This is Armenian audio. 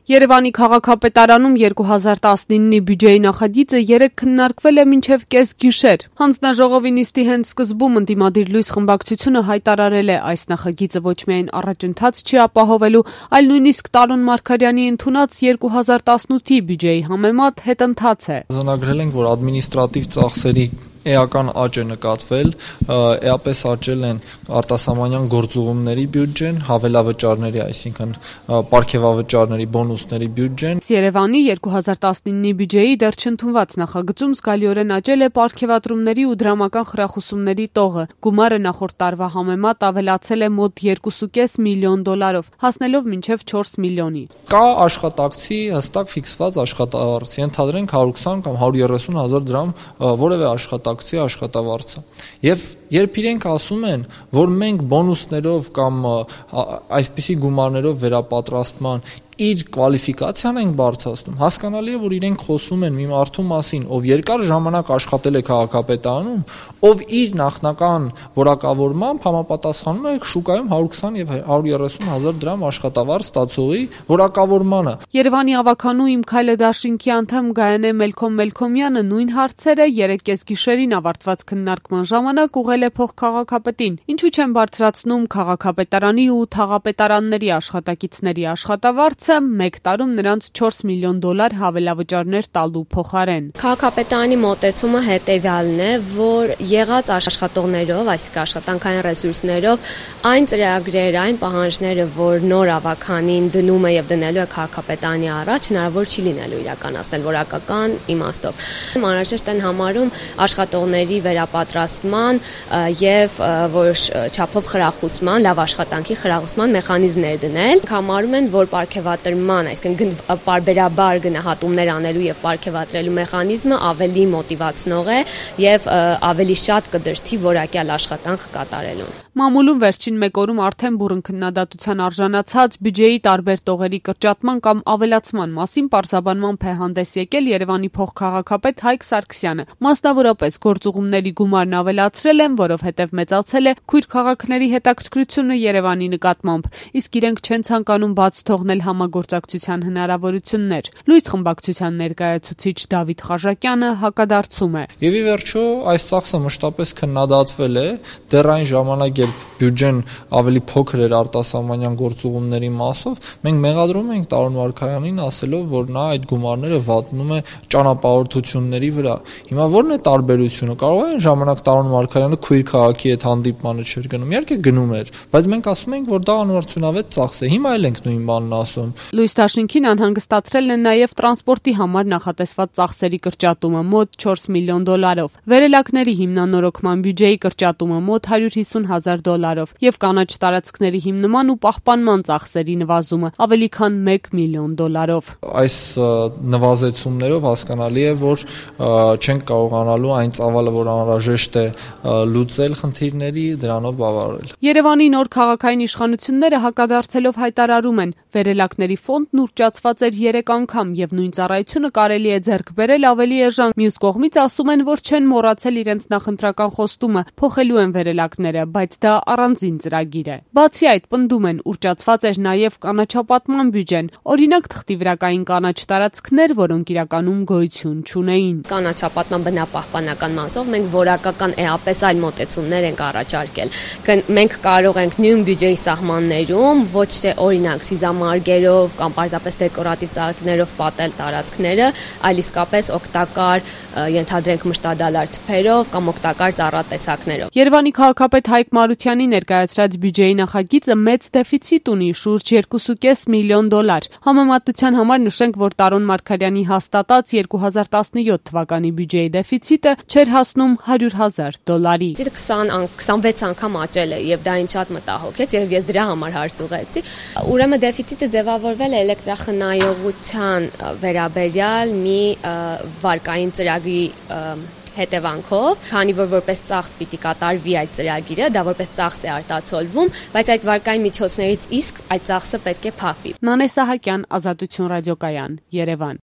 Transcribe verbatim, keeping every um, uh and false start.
Երևանի քաղաքապետարանում երկու հազար տասնինի բյուջեի նախագիծը երեկ քննարկվել է մինչև կես գիշեր։ Հանձնաժողովի նիստի հենց սկզբում ընդդիմադիր լույս խմբակցությունը հայտարարել է, այս նախագիծը ոչ միայն առաջընթաց չի ապահովելու, այլ նույնիսկ Տարոն Մարգարյանի ընդունած երկու հազար տասնութի բյուջեի համեմատ հետընթաց է։ Արձանագրել ենք, որ ադմինիստրատիվ ծախսերի էական աճ է նկատվել, էապես աճել են արտասահմանյան գործուղումների բյուջեն, հավելավճարների, այսինքն պարգևավճարների, բոնուսների բյուջեն։ Երևանի երկու հազար տասնինի բյուջեի դեռ չընդունված նախագծում զգալիորեն աճել է պարգևատրումների ու դրամական խրախուսումների տողը։ Գումարը նախորդ տարվա համեմատ ավելացել է մոտ երկուսուկես միլիոն դոլարով, հասնելով մինչև չորս միլիոնի։ Կա աշխատակցի հստակ ֆիքսված աշխատավարձ, ենթադրենք հարյուր քսան կամ հարյուր երեսուն հազար դրամ որևէ աշխատակցի աշխատավարձը։ Եվ երբ իրենք ասում են, որ մենք բոնուսներով կամ այսպիսի գումարներով վերապատրաստման իր կվալիֆիկացիան ենք բարձրացնում, հասկանալի է, որ իրենք խոսում են մի մարդու մասին, ով երկար ժամանակ աշխատել է քաղաքապետարանում, ով իր նախնական որակավորմամբ համապատասխանում է շուկայում հարյուր քսան եւ հարյուր երեսուն հազար դրամ աշխատավարձ ստացողի որակավորմանը։ Երևանի ավականու Իմ քայլը դաշինքի անդամ Գայանե Մելքոմ Մելքոմյանը նույն հարցերը երեկ կեսգիշերին ավարտված քննարկման ժամանակ ուղղել է փոխքաղաքապետին։ Ինչու չեն բարձրացնում քաղաքապետարանի ու թաղապետարանների աշխատակիցների աշխատավարձը մեկ տարում նրանց չորս միլիոն դոլար հավելավճարներ տալու փոխարեն։ Քաղաքապետարանի մոտեցումը հետևյալն է, որ եղած աշխատողներով, այսինքն աշխատանքային ռեսուրսներով, այն ծրագրերը, այն պահանջները, որ նոր ավականին դնում է եւ դնելու է քաղաքապետարանի առաջ, հնարավոր չի լինելու իրականացնել որակական իմաստով։ Անհրաժեշտ են համարում աշխատողների վերապատրաստման եւ որ չափով խրախուսման, լավ աշխատանքի խրախուսման մեխանիզմներ դնել։ Համարում են, որ պարգևատրման, այսինքն պարբերաբար գնահատումներ անելու եւ պարգևատրելու մեխանիզմը ավելի մոտիվացնող է եւ ավելի շատ կդրթի որակյալ աշխատանք կատարելուն։ Մամուլում վերջին մեկ օրում արդեն բուռն քննադատության արժանացած բյուջեի տարբեր տողերի կրճատման կամ ավելացման մասին պարզաբանմամբ է հանդես եկել Երևանի փոխքաղաքապետ Հայկ Սարգսյանը։ Մասնավորապես գործուղումների գումարն ավելացրել են, որովհետև մեծացել է քույր քաղաքների հետաքրքրությունը Երևանի նկատմամբ, իսկ իրենք չեն ցանկանում բաց թողնել համագործակցության հնարավորություններ։ Լույս խմբակցության ներկայացուցիչ Դավիթ Խաժակյանը հակադարձում է։ Եվ ի վերջո այս ծախսը մշտապես քննադատվել է, դեռ այն ժամանակ, երբ բյուջեն ավելի փոքր էր արտասահմանյան գործուղումների մասով, մենք մեղադրում ենք Տարոն Մարգարյանին ասելով, որ նա այդ գումարները վատնում է ճանապարհորդությունների վրա։ Հիմա ո՞րն է տարբերությունը։ Կարող է այն ժամանակ Տարոն Մարգարյանը քույր քաղաքի հետ հանդիպմանը չէր գնում, իհարկե գնում էր, բայց մենք ասում ենք, որ դա անվարձունավետ ծախս է։ Հիմա էլ ենք նույն բանն ասում։ Լույս Դաշինքին անհանգստացրել են նաև տրանսպորտի համար նախատեսված ծախսերի կրճատումը մոտ չորս միլիոն դոլարով, վերելակների հիմնանորոգման բյուջեի կրճատումը մոտ հարյուր հիսուն հազար դոլարով եւ կանաչ տարածքների հիմնման ու պահպանման ծախսերի նվազումը ավելի քան մեկ միլիոն դոլարով։ Այս նվազեցումներով հասկանալի է, որ չենք կարողանալու այն ծավալը, որ անհրաժեշտ է լուծել խնդիրների, դրանով բավարարել։ Երևանի նոր քաղաքային իշխանությունները հակադարձելով հայտարարում են, վերելակների ֆոնդն ուռճացված էր երեք անգամ եւ նույն ծառայությունը կարելի է ձեռք բերել ավելի էժան։ Մյուս կողմից ասում են, որ չեն մոռացել իրենց նախընտրական խոստումը, փոխելու են վերելակները, բայց դա առանձին ծրագիր է։ Բացի այդ, պնդում են, ուռճացված էր նաև կանաչապատման բյուջեն, օրինակ թղթի վրա կային կանաչ տարածքներ, որոնք իրականում գոյություն չունեին։ Կանաչապատման բնապահպանական մասով մենք որակական էապես այլ մոտեցումներ ենք առաջարկել։ Մենք կարող ենք նույն բյուջեի սահմաններում ոչ թե օրինակ սիզամարգերով կամ պարզապես դեկորատիվ ծաղիկներով պատել տարածքները, այլ իսկապես օգտակար, ենթադրենք մշտադալար թփերով կամ օգտակար ծառատեսակներով։ Երևանի քաղաքապետ Հայկ Մարությանի ներկայացրած բյուջեի նախագիծը մեծ դեֆիցիտ ունի, շուրջ երկուսուկես միլիոն դոլար։ Համեմատության համար նշենք, որ Տարոն Մարգարյանի հաստատած երկու հազար տասնյոթ թվականի բյուջեի դեֆիցիտը չէր հասնում հարյուր հազար դոլարի։ քսանվեց անգամ աճել է եւ դա ինձ շատ մտահոգեց եւ ես դրա համար հարց ուղղեցի։ Ուրեմն դեֆիցիտը ձևավորվել է էլեկտրախնայողության վերաբերյալ մի վարկային ծրագրի հետևանքով, քանի որ որպես ծախս պիտի կատարվի այդ ծրագիրը, դա որպես ծախս է արտացոլվում, բայց այդ վարկային միջոցներից իսկ այդ ծախսը պետք է փակվի։ Նանե Սահակյան, Ազատություն ռադիոկայան, Երևան։